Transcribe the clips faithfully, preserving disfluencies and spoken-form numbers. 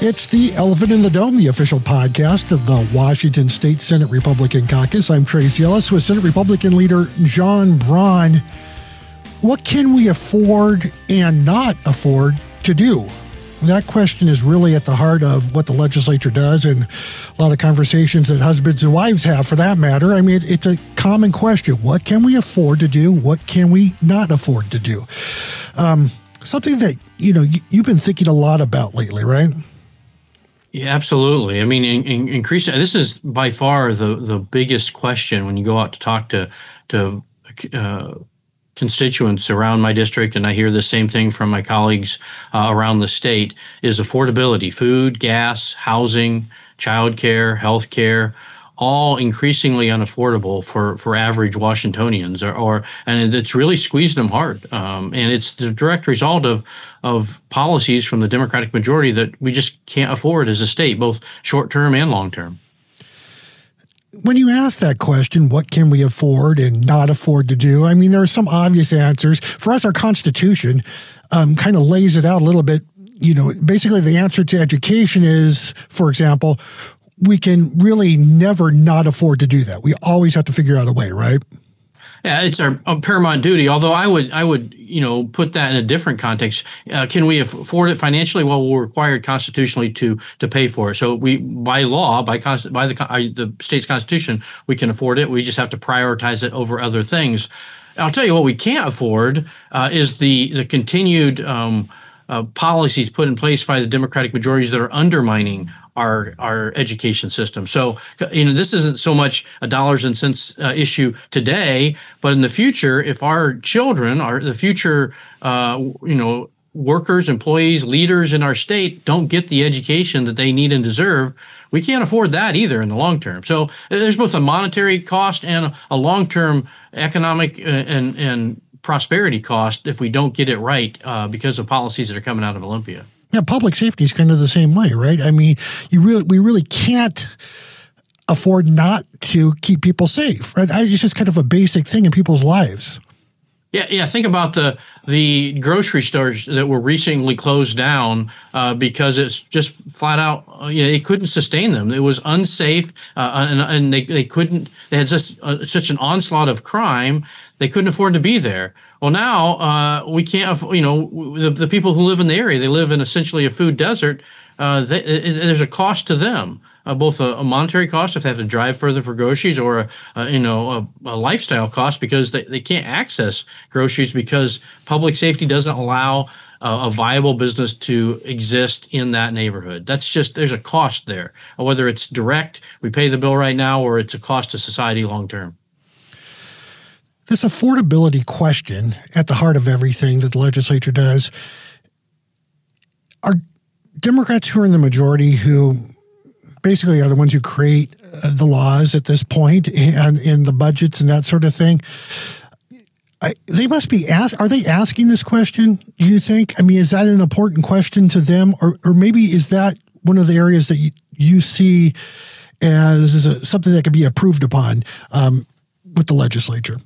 It's the Elephant in the Dome, the official podcast of the Washington State Senate Republican Caucus. I'm Tracy Ellis with Senate Republican leader John Braun. What can we afford and not afford to do? That question is really at the heart of what the legislature does and a lot of conversations that husbands and wives have for that matter. I mean, it's a common question. What can we afford to do? What can we not afford to do? Um, something that, you know, you've been thinking a lot about lately, right? Yeah, absolutely. I mean, in, in, increase. This is by far the, the biggest question when you go out to talk to to uh, constituents around my district, and I hear the same thing from my colleagues uh, around the state, is affordability, food, gas, housing, childcare, healthcare, all increasingly unaffordable for, for average Washingtonians, or, or and it's really squeezed them hard. Um, and it's the direct result of of policies from the Democratic majority that we just can't afford as a state, both short term and long term. When you ask that question, what can we afford and not afford to do? I mean, there are some obvious answers. For us, our Constitution um, kind of lays it out a little bit. You know, basically the answer to education is, for example, we can really never not afford to do that. We always have to figure out a way, right? Yeah, it's our, our paramount duty. Although I would, I would, you know, put that in a different context. Uh, can we afford it financially? Well, we're required constitutionally to to pay for it. So we, by law, by const, by the uh, the state's constitution, we can afford it. We just have to prioritize it over other things. I'll tell you what we can't afford uh, is the the continued um, uh, policies put in place by the Democratic majorities that are undermining our our education system. So, you know, this isn't so much a dollars and cents uh, issue today, but in the future, if our children, are the future, uh, you know, workers, employees, leaders in our state don't get the education that they need and deserve, we can't afford that either in the long term. So there's both a monetary cost and a long-term economic and, and prosperity cost if we don't get it right uh, because of policies that are coming out of Olympia. Yeah, public safety is kind of the same way, right? I mean, you really, we really can't afford not to keep people safe, right? It's just kind of a basic thing in people's lives. Yeah, yeah. Think about the the grocery stores that were recently closed down uh, because it's just flat out, uh, you know, it couldn't sustain them. It was unsafe, uh, and, and they they couldn't. They had just uh, such an onslaught of crime, they couldn't afford to be there. Well, now uh, we can't, you know, the, the people who live in the area, they live in essentially a food desert. Uh, they, it, there's a cost to them, uh, both a, a monetary cost if they have to drive further for groceries, or, a, a, you know, a, a lifestyle cost because they, they can't access groceries because public safety doesn't allow a, a viable business to exist in that neighborhood. That's just, there's a cost there, whether it's direct, we pay the bill right now, or it's a cost to society long term. This affordability question at the heart of everything that the legislature does, are Democrats who are in the majority, who basically are the ones who create uh, the laws at this point and in the budgets and that sort of thing, I, they must be asked, are they asking this question, do you think? I mean, is that an important question to them? Or, or maybe is that one of the areas that you, you see as a, something that could be approved upon um, with the legislature?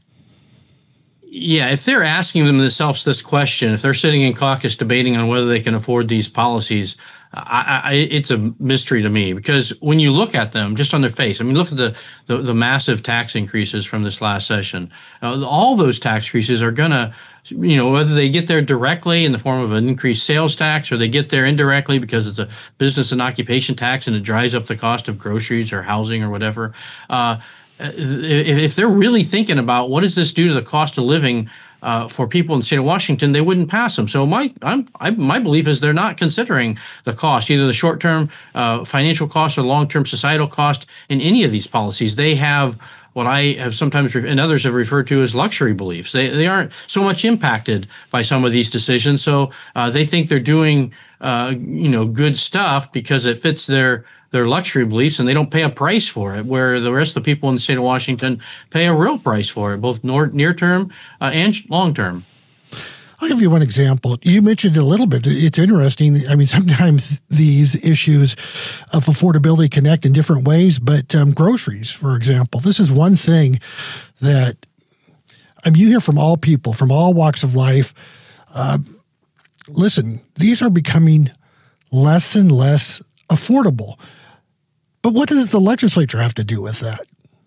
Yeah, if they're asking themselves this question, if they're sitting in caucus debating on whether they can afford these policies, I, I, it's a mystery to me, because when you look at them just on their face, I mean, look at the, the, the massive tax increases from this last session. Uh, all those tax increases are going to, you know, whether they get there directly in the form of an increased sales tax, or they get there indirectly because it's a business and occupation tax and it drives up the cost of groceries or housing or whatever. Uh, If they're really thinking about what does this do to the cost of living uh, for people in the state of Washington, they wouldn't pass them. So my I'm, I, my belief is they're not considering the cost, either the short-term uh, financial cost or long-term societal cost in any of these policies. They have what I have sometimes and others have referred to as luxury beliefs. They they aren't so much impacted by some of these decisions, so uh, they think they're doing uh, you know good stuff because it fits their. their luxury beliefs, and they don't pay a price for it, where the rest of the people in the state of Washington pay a real price for it, both near term uh, and long term. I'll give you one example. You mentioned it a little bit. It's interesting. I mean, sometimes these issues of affordability connect in different ways, but um, groceries, for example, this is one thing that, I mean, you hear from all people, from all walks of life. Uh, listen, these are becoming less and less affordable. But what does the legislature have to do with that?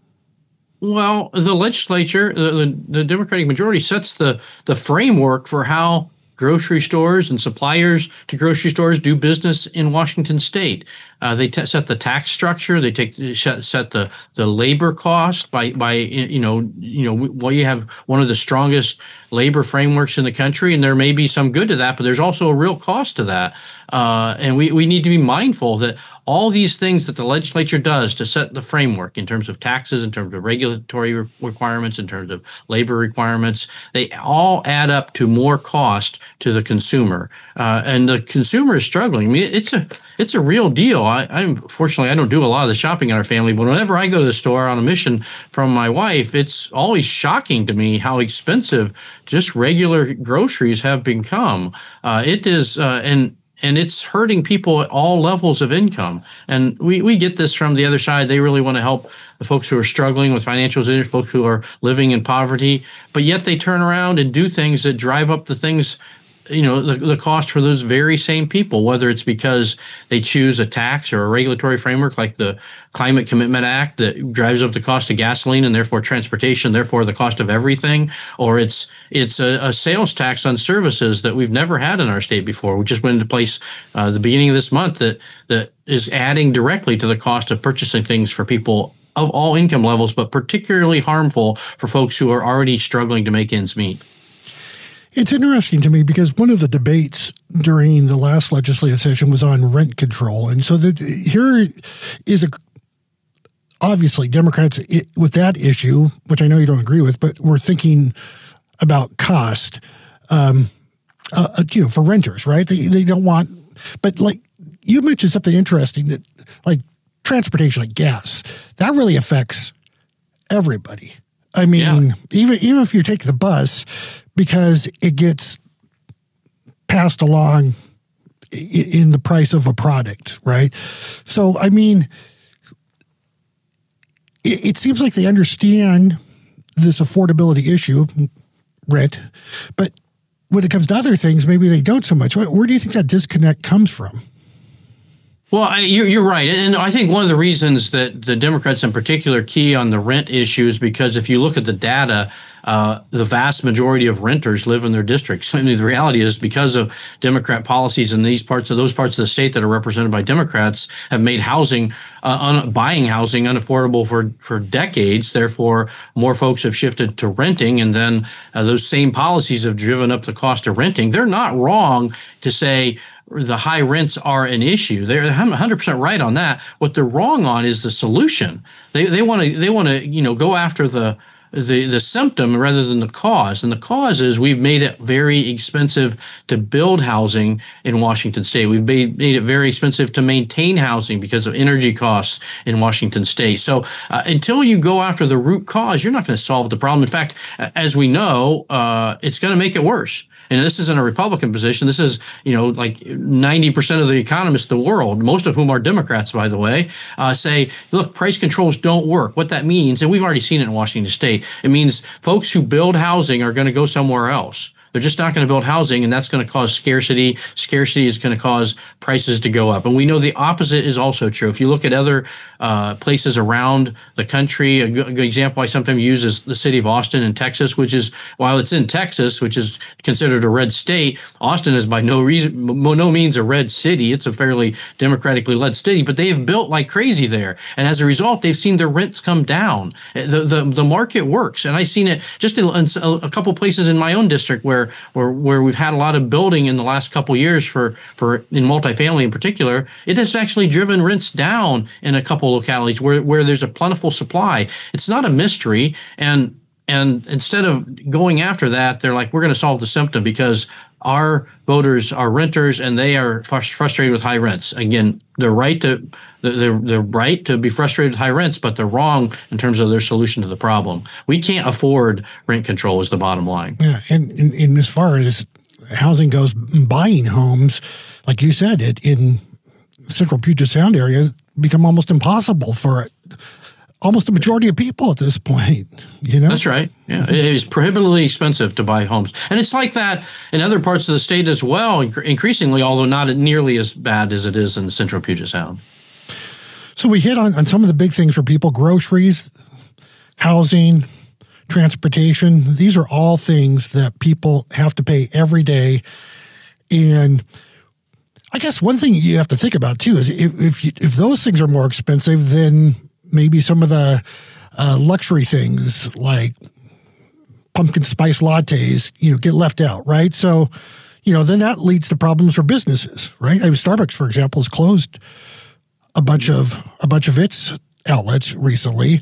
Well, the legislature, the, the, the Democratic majority sets the, the framework for how grocery stores and suppliers to grocery stores do business in Washington State. Uh, they t- set the tax structure. They take set, set the, the labor cost by by you know you know well you have one of the strongest labor frameworks in the country, and there may be some good to that, but there's also a real cost to that, uh, and we we need to be mindful that all these things that the legislature does to set the framework in terms of taxes, in terms of regulatory re- requirements, in terms of labor requirements, they all add up to more cost to the consumer, uh, and the consumer is struggling. I mean, it's a it's a real deal. I, I'm fortunately I don't do a lot of the shopping in our family, but whenever I go to the store on a mission from my wife, it's always shocking to me how expensive just regular groceries have become. Uh, it is, uh, and and it's hurting people at all levels of income. And we, we get this from the other side. They really want to help the folks who are struggling with financial issues, folks who are living in poverty, but yet they turn around and do things that drive up the things, you know, the, the cost for those very same people, whether it's because they choose a tax or a regulatory framework like the Climate Commitment Act that drives up the cost of gasoline and therefore transportation, therefore the cost of everything, or it's it's a, a sales tax on services that we've never had in our state before. We just went into place uh, the beginning of this month that that is adding directly to the cost of purchasing things for people of all income levels, but particularly harmful for folks who are already struggling to make ends meet. It's interesting to me because one of the debates during the last legislative session was on rent control. And so that here is a, obviously Democrats it, with that issue, which I know you don't agree with, but we're thinking about cost, um, uh, you know, for renters, right? They, they don't want, but like you mentioned something interesting that like transportation, like gas, that really affects everybody. I mean, yeah. even even if you take the bus, because it gets passed along in the price of a product, right? So, I mean, it, it seems like they understand this affordability issue, rent, but when it comes to other things, maybe they don't so much. Where, where do you think that disconnect comes from? Well, I, you're, you're right. And I think one of the reasons that the Democrats in particular key on the rent issue is because if you look at the data, uh, the vast majority of renters live in their districts. I mean, the reality is because of Democrat policies in these parts of those parts of the state that are represented by Democrats have made housing, uh, un, buying housing unaffordable for, for decades. Therefore, more folks have shifted to renting. And then uh, those same policies have driven up the cost of renting. They're not wrong to say the high rents are an issue. They're one hundred percent right on that. What they're wrong on is the solution. They they want to they want to you know go after the the the symptom rather than the cause. And the cause is we've made it very expensive to build housing in Washington State. We've made, made it very expensive to maintain housing because of energy costs in Washington State. So uh, until you go after the root cause, you're not going to solve the problem. In fact, as we know, uh, it's going to make it worse. And this isn't a Republican position. This is, you know, like ninety percent of the economists in the world, most of whom are Democrats, by the way, uh, say, look, price controls don't work. What that means, and we've already seen it in Washington State, it means folks who build housing are going to go somewhere else. They're just not going to build housing, and that's going to cause scarcity. Scarcity is going to cause prices to go up. And we know the opposite is also true. If you look at other uh, places around the country, a good, a good example I sometimes use is the city of Austin in Texas, which is, while it's in Texas, which is considered a red state, Austin is by no reason, no means a red city. It's a fairly democratically led city, but they have built like crazy there. And as a result, they've seen their rents come down. The, the, the market works. And I've seen it just in a couple places in my own district where Where, where we've had a lot of building in the last couple of years for, for in multifamily in particular, it has actually driven rents down in a couple of localities where, where there's a plentiful supply. It's not a mystery. And and instead of going after that, they're like, we're going to solve the symptom because our voters are renters and they are frustrated with high rents. Again, they're right to they're they're right to be frustrated with high rents, but they're wrong in terms of their solution to the problem. We can't afford rent control is the bottom line. Yeah, and, and, and as far as housing goes, buying homes, like you said, it in central Puget Sound area become almost impossible for almost a majority of people at this point, you know? That's right. Yeah, it is prohibitively expensive to buy homes. And it's like that in other parts of the state as well, increasingly, although not nearly as bad as it is in central Puget Sound. So we hit on, on some of the big things for people: groceries, housing, transportation. These are all things that people have to pay every day. And I guess one thing you have to think about too is if if, you, if those things are more expensive, then maybe some of the uh, luxury things like pumpkin spice lattes, you know, get left out, right? So, you know, then that leads to problems for businesses, right? I mean, Starbucks, for example, has closed a bunch of a bunch of its outlets recently.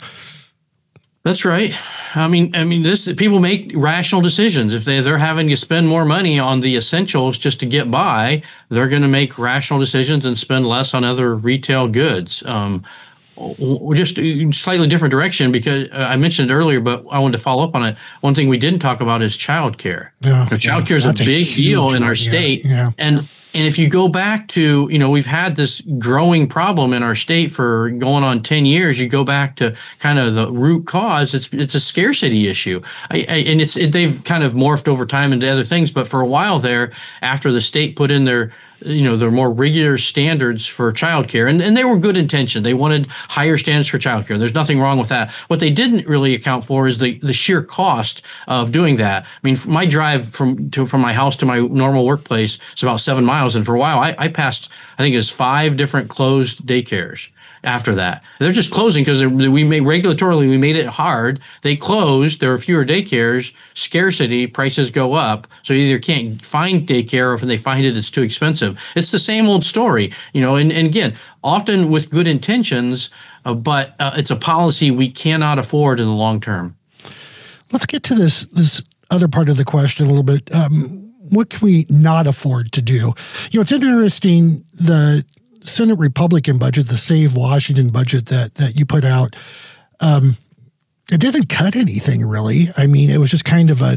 That's right. I mean, I mean, this people make rational decisions. If they they're having to spend more money on the essentials just to get by, they're going to make rational decisions and spend less on other retail goods. Um, just a slightly different direction, because I mentioned it earlier, but I wanted to follow up on it. One thing we didn't talk about is childcare. Yeah, now, childcare is yeah, a big a deal in our state, yeah, yeah. and. And if you go back to, you know, we've had this growing problem in our state for going on ten years. You go back to kind of the root cause. It's it's a scarcity issue. I, I, and it's it, they've kind of morphed over time into other things. But for a while there, after the state put in their, you know, their more regular standards for childcare, and, and they were good intention. They wanted higher standards for childcare. There's nothing wrong with that. What they didn't really account for is the, the sheer cost of doing that. I mean, my drive from to from my house to my normal workplace is about seven miles. And for a while, I, I passed, I think it was five different closed daycares after that. They're just closing because we made regulatorily, we made it hard. They closed. There are fewer daycares. Scarcity, prices go up. So you either can't find daycare, or if they find it, it's too expensive. It's the same old story, you know, and, and again, often with good intentions, uh, but uh, it's a policy we cannot afford in the long term. Let's get to this, this other part of the question a little bit. Um, What can we not afford to do? You know, it's interesting, the Senate Republican budget, the Save Washington budget that that you put out, um, it didn't cut anything really. I mean, it was just kind of a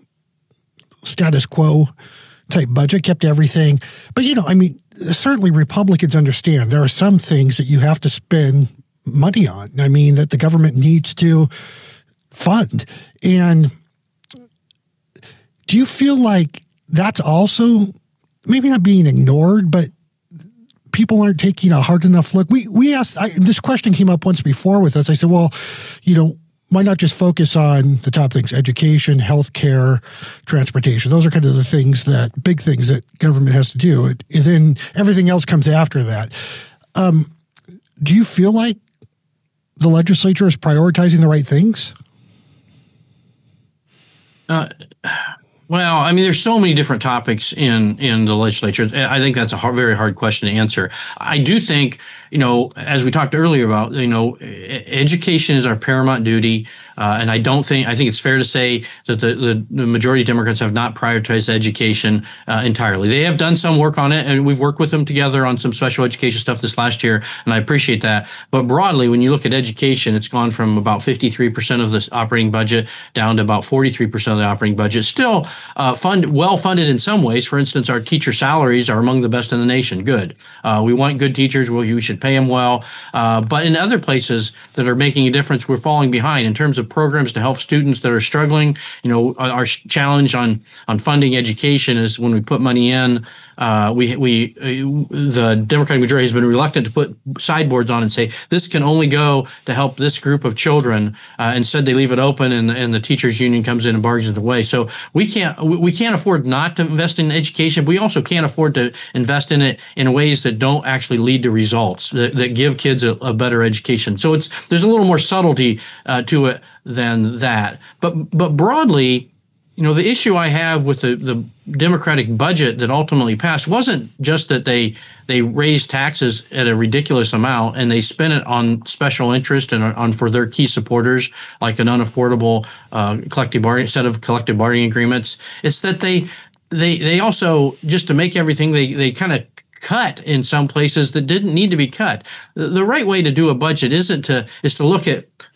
status quo type budget, kept everything. But, you know, I mean, certainly Republicans understand there are some things that you have to spend money on. I mean, that the government needs to fund. And do you feel like that's also maybe not being ignored, but people aren't taking a hard enough look? We we asked, I, this question came up once before with us. I said, well, you know, why not just focus on the top things: education, healthcare, transportation? Those are kind of the things that, big things that government has to do. And, and then everything else comes after that. Um, do you feel like the legislature is prioritizing the right things? Uh Well, I mean, there's so many different topics in, in the legislature. I think that's a hard, very hard question to answer. I do think, you know, as we talked earlier about, you know, education is our paramount duty. Uh, and I don't think, I think it's fair to say that the, the, the majority of Democrats have not prioritized education uh, entirely. They have done some work on it, and we've worked with them together on some special education stuff this last year, and I appreciate that. But broadly, when you look at education, it's gone from about fifty-three percent of the operating budget down to about forty-three percent of the operating budget. Still uh, fund, well-funded in some ways. For instance, our teacher salaries are among the best in the nation. Good. Uh, we want good teachers. Well, we should pay them well. Uh, but in other places that are making a difference, we're falling behind in terms of programs to help students that are struggling. You know, our challenge on on funding education is when we put money in, uh, we we uh, the Democratic majority has been reluctant to put sideboards on and say this can only go to help this group of children. Uh, instead, they leave it open, and and the teachers union comes in and bargains away. So we can't we can't afford not to invest in education. We also can't afford to invest in it in ways that don't actually lead to results that, that give kids a, a better education. So it's there's a little more subtlety uh, to it than that. But but broadly, you know, the issue I have with the, the Democratic budget that ultimately passed wasn't just that they they raised taxes at a ridiculous amount and they spent it on special interest and on for their key supporters, like an unaffordable uh, collective bargaining set of collective bargaining agreements. It's that they they they also, just to make everything, they they kind of cut in some places that didn't need to be cut. The right way to do a budget isn't to is to look at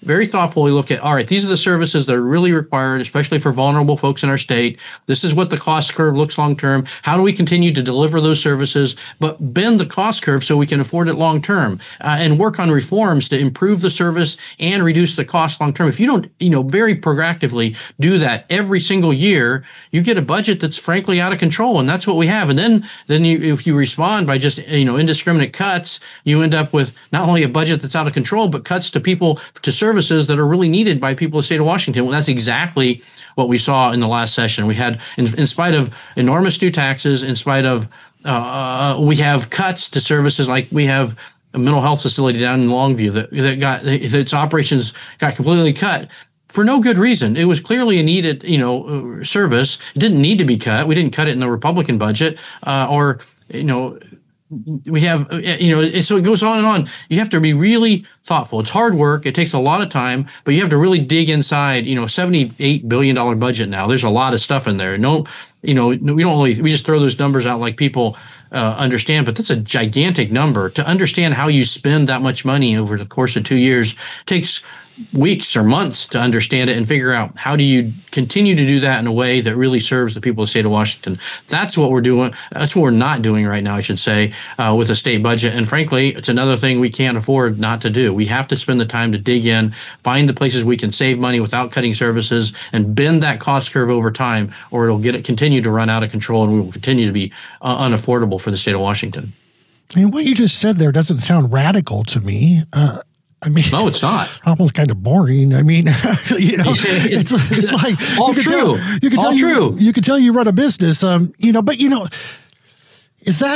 very thoughtfully look at, all right, these are the services that are really required, especially for vulnerable folks in our state. This is what the cost curve looks long term. How do we continue to deliver those services, but bend the cost curve so we can afford it long term, uh, and work on reforms to improve the service and reduce the cost long term? If you don't, you know, very proactively do that every single year, you get a budget that's frankly out of control, and that's what we have. And then, then you, if you respond by just, you know, indiscriminate cuts, you end up with not only a budget that's out of control, but cuts to people, to services that are really needed by people in the state of Washington. Well, that's exactly what we saw in the last session. We had, in, in spite of enormous new taxes, in spite of, uh, we have cuts to services like we have a mental health facility down in Longview that, that got, its operations got completely cut for no good reason. It was clearly a needed, you know, service. It didn't need to be cut. We didn't cut it in the Republican budget, uh, or, you know, we have, you know, so it goes on and on. You have to be really thoughtful. It's hard work. It takes a lot of time, but you have to really dig inside. You know, seventy-eight billion dollars budget now. There's a lot of stuff in there. No, you know, we don't really, we just throw those numbers out like people uh, understand, but that's a gigantic number. To understand how you spend that much money over the course of two years takes weeks or months to understand it and figure out how do you continue to do that in a way that really serves the people of the state of Washington. That's what we're doing. That's what we're not doing right now, I should say, uh, with the state budget. And frankly, it's another thing we can't afford not to do. We have to spend the time to dig in, find the places we can save money without cutting services, and bend that cost curve over time, or it'll get it continue to run out of control, and we will continue to be uh, unaffordable for the state of Washington. And what you just said there doesn't sound radical to me. Uh, I mean, no, it's not. Almost kind of boring. I mean, you know, it's, it's like all you can true. Tell, you can all tell true. You, you can tell you run a business. Um, you know, but you know, is that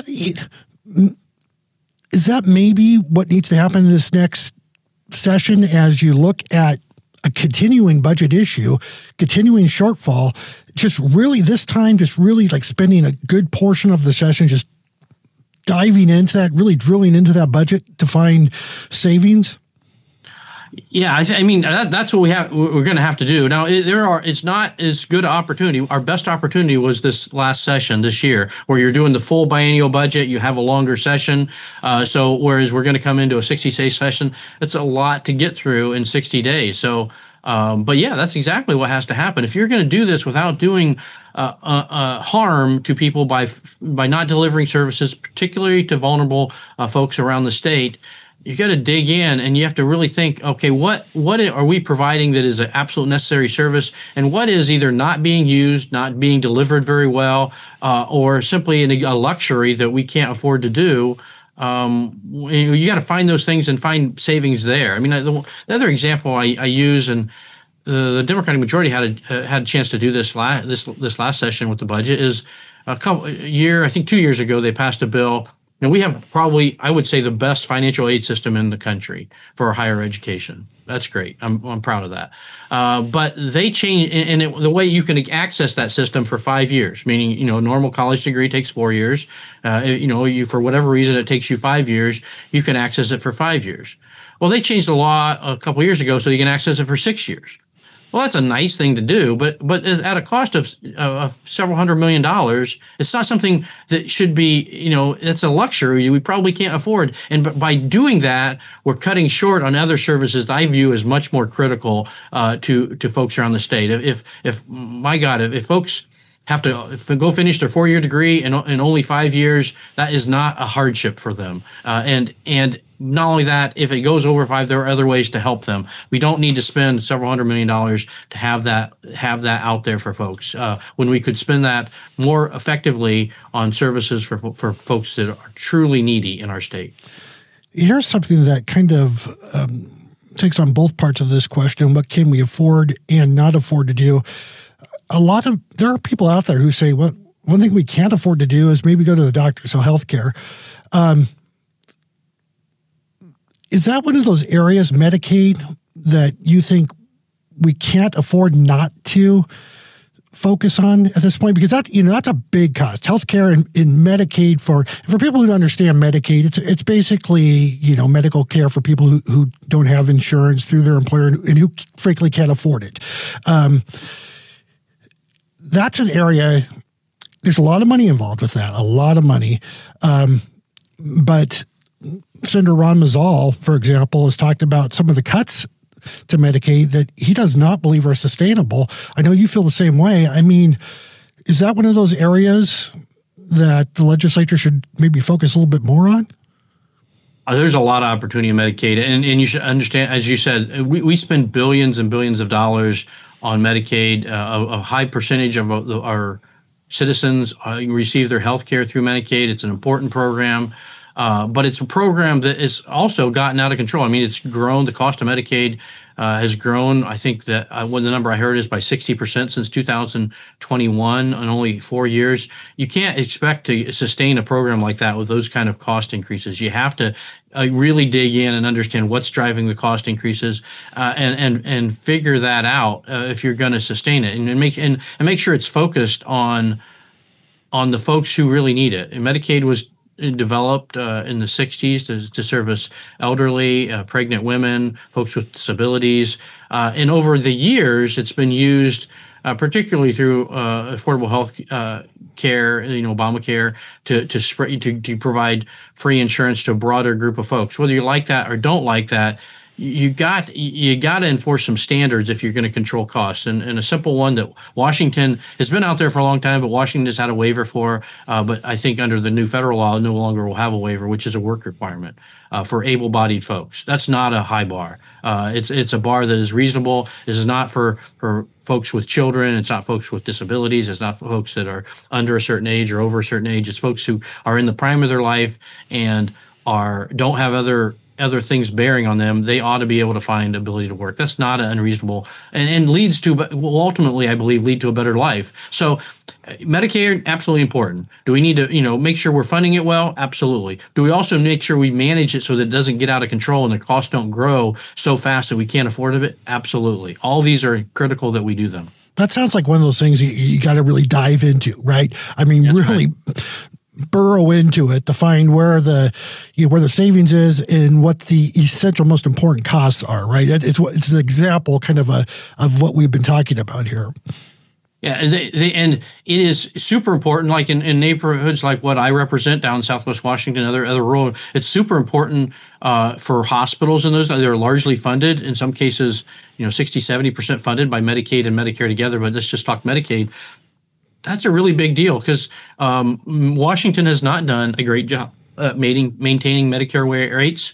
is that maybe what needs to happen in this next session as you look at a continuing budget issue, continuing shortfall? Just really this time, just really like spending a good portion of the session just diving into that, really drilling into that budget to find savings. Yeah, I, th- I mean that, that's what we have. We're going to have to do now. It, there are. It's not as good an opportunity. Our best opportunity was this last session this year, where you're doing the full biennial budget. You have a longer session. Uh, so whereas we're going to come into a sixty-day session, it's a lot to get through in sixty days. So, um, but yeah, that's exactly what has to happen. If you're going to do this without doing uh, uh, uh, harm to people by by not delivering services, particularly to vulnerable uh, folks around the state, you got to dig in, and you have to really think, okay, what what are we providing that is an absolute necessary service, and what is either not being used, not being delivered very well, uh, or simply a luxury that we can't afford to do. Um, you got to find those things and find savings there. I mean, the, the other example I, I use, and the, the Democratic majority had a, uh, had a chance to do this last this this last session with the budget, is a couple a year, I think two years ago, they passed a bill. Now, we have probably, I would say, the best financial aid system in the country for higher education. That's great. I'm I'm proud of that. Uh, but they changed, and it, the way you can access that system for five years, meaning, you know, a normal college degree takes four years. Uh, you know, you for whatever reason it takes you five years, you can access it for five years. Well, they changed the law a couple of years ago so you can access it for six years. Well, that's a nice thing to do, but but at a cost of, uh, of several hundred million dollars, it's not something that should be, you know, it's a luxury we probably can't afford. And by doing that, we're cutting short on other services that I view as much more critical uh, to to folks around the state. If if my God, if, if folks have to if they go finish their four-year degree in, in only five years, that is not a hardship for them. Uh, and and not only that, if it goes over five, there are other ways to help them. We don't need to spend several hundred million dollars to have that have that out there for folks, uh, when we could spend that more effectively on services for for folks that are truly needy in our state. Here's something that kind of um, takes on both parts of this question: what can we afford and not afford to do? A lot of there are people out there who say, well, one thing we can't afford to do is maybe go to the doctor, so healthcare. Um, Is that one of those areas, Medicaid, that you think we can't afford not to focus on at this point? Because that, you know, that's a big cost. Healthcare and, and Medicaid for for people who don't understand Medicaid, it's it's basically, you know, medical care for people who, who don't have insurance through their employer and, and who frankly can't afford it. Um, that's an area. There's a lot of money involved with that. A lot of money, um, but Senator Ron Mazzal, for example, has talked about some of the cuts to Medicaid that he does not believe are sustainable. I know you feel the same way. I mean, is that one of those areas that the legislature should maybe focus a little bit more on? Uh, there's a lot of opportunity in Medicaid. And, and you should understand, as you said, we, we spend billions and billions of dollars on Medicaid. Uh, a, a high percentage of our citizens uh, receive their health care through Medicaid. It's an important program. Uh, but it's a program that has also gotten out of control. I mean, it's grown. The cost of Medicaid uh, has grown. I think that uh, what the number I heard is by sixty percent since two thousand twenty-one in only four years. You can't expect to sustain a program like that with those kind of cost increases. You have to uh, really dig in and understand what's driving the cost increases uh, and, and, and figure that out uh, if you're going to sustain it and, and make and, and make sure it's focused on, on the folks who really need it. And Medicaid was developed uh, in the sixties to, to service elderly, uh, pregnant women, folks with disabilities. Uh, and over the years, it's been used uh, particularly through uh, affordable health uh, care, you know, Obamacare, to to, spread, to to provide free insurance to a broader group of folks. Whether you like that or don't like that, you got you got to enforce some standards if you're going to control costs. And, and a simple one that Washington has been out there for a long time, but Washington has had a waiver for. Uh, but I think under the new federal law, no longer will have a waiver, which is a work requirement uh, for able-bodied folks. That's not a high bar. Uh, it's it's a bar that is reasonable. This is not for for folks with children. It's not folks with disabilities. It's not for folks that are under a certain age or over a certain age. It's folks who are in the prime of their life and are don't have other. other things bearing on them. They ought to be able to find ability to work. That's not unreasonable and, and leads to, but will ultimately, I believe, lead to a better life. So Medicare, absolutely important. Do we need to, you know, make sure we're funding it well? Absolutely. Do we also make sure we manage it so that it doesn't get out of control and the costs don't grow so fast that we can't afford it? Absolutely. All these are critical that we do them. That sounds like one of those things you, you got to really dive into, right? I mean, That's really right. burrow into it to find where the you know, where the savings is and what the essential, most important costs are. Right? It's what it's an example, kind of a of what we've been talking about here. Yeah, they, they, and it is super important. Like in, in neighborhoods like what I represent down in Southwest Washington, other other rural, it's super important uh, for hospitals and those. They're largely funded in some cases, you know, sixty, seventy percent funded by Medicaid and Medicare together. But let's just talk Medicaid. That's a really big deal because um, Washington has not done a great job uh, maintaining, maintaining Medicare rates.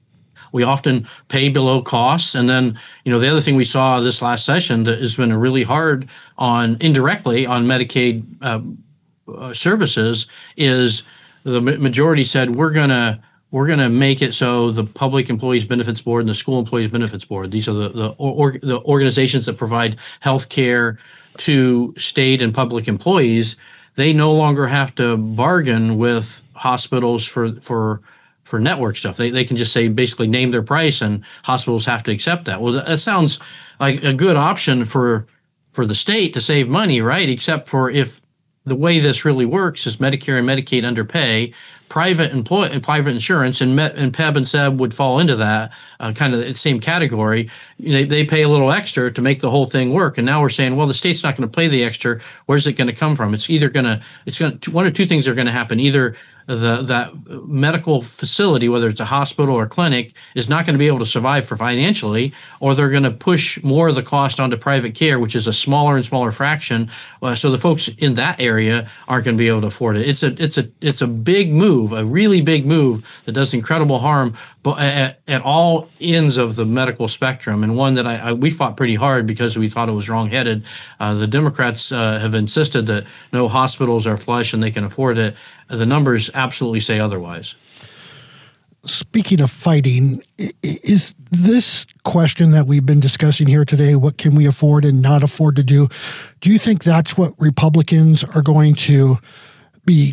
We often pay below costs. And then, you know, the other thing we saw this last session that has been really hard on indirectly on Medicaid uh, uh, services is the majority said we're going to we're going to make it so the Public Employees Benefits Board and the School Employees Benefits Board, these are the the, or, the organizations that provide health care to state and public employees, they no longer have to bargain with hospitals for for for network stuff. They they can just say basically name their price and hospitals have to accept that. Well, that sounds like a good option for for the state to save money, right? Except for if the way this really works is Medicare and Medicaid underpay, private employ and private insurance, and Met and P E B and S E B would fall into that uh, kind of the same category. They they pay a little extra to make the whole thing work, and now we're saying, well, the state's not going to pay the extra. Where's it going to come from? It's either going to it's going to one or two things are going to happen. Either the that medical facility, whether it's a hospital or clinic, is not going to be able to survive for financially, or they're going to push more of the cost onto private care, which is a smaller and smaller fraction. Uh, so the folks in that area aren't going to be able to afford it. It's a it's a it's a big move, a really big move that does incredible harm, but at, at all ends of the medical spectrum, and one that I, I we fought pretty hard because we thought it was wrongheaded. Uh, the Democrats uh, have insisted that no, hospitals are flush and they can afford it. The numbers absolutely say otherwise. Speaking of fighting, is this question that we've been discussing here today, what can we afford and not afford to do, do you think that's what Republicans are going to be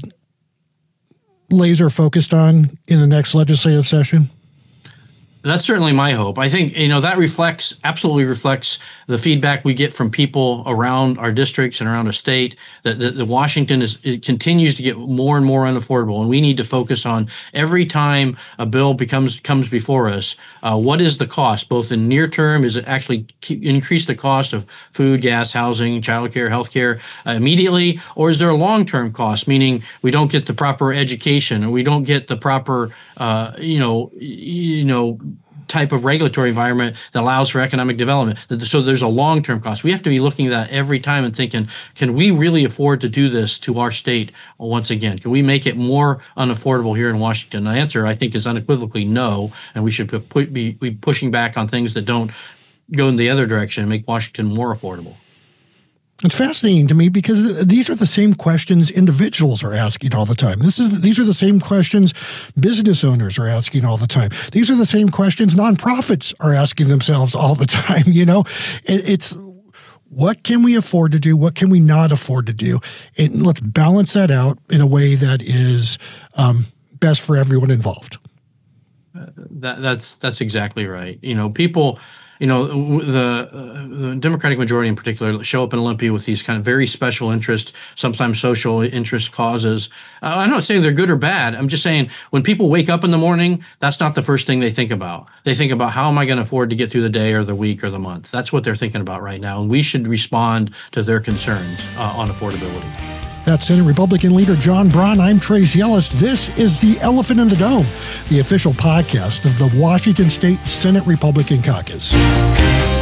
laser focused on in the next legislative session? That's certainly my hope. I think, you know, that reflects, absolutely reflects the feedback we get from people around our districts and around our state, that, that, that Washington is it continues to get more and more unaffordable. And we need to focus on every time a bill becomes comes before us, uh, what is the cost, both in near term, is it actually keep, increase the cost of food, gas, housing, childcare, healthcare uh, immediately, or is there a long-term cost, meaning we don't get the proper education or we don't get the proper, uh, you know, you know, type of regulatory environment that allows for economic development. So there's a long-term cost. We have to be looking at that every time and thinking, can we really afford to do this to our state once again? Can we make it more unaffordable here in Washington? The answer, I think, is unequivocally no, and we should be, be pushing back on things that don't go in the other direction and make Washington more affordable. It's fascinating to me because these are the same questions individuals are asking all the time. This is these are the same questions business owners are asking all the time. These are the same questions nonprofits are asking themselves all the time. You know, it, it's what can we afford to do? What can we not afford to do? And let's balance that out in a way that is um, best for everyone involved. Uh, that, that's that's exactly right. You know, people. You know, the, uh, the Democratic majority in particular show up in Olympia with these kind of very special interest, sometimes social interest causes. Uh, I'm not saying they're good or bad. I'm just saying when people wake up in the morning, that's not the first thing they think about. They think about how am I going to afford to get through the day or the week or the month. That's what they're thinking about right now. And we should respond to their concerns uh, on affordability. That's Senate Republican leader John Braun. I'm Trace Yellis. This is The Elephant in the Dome, the official podcast of the Washington State Senate Republican Caucus.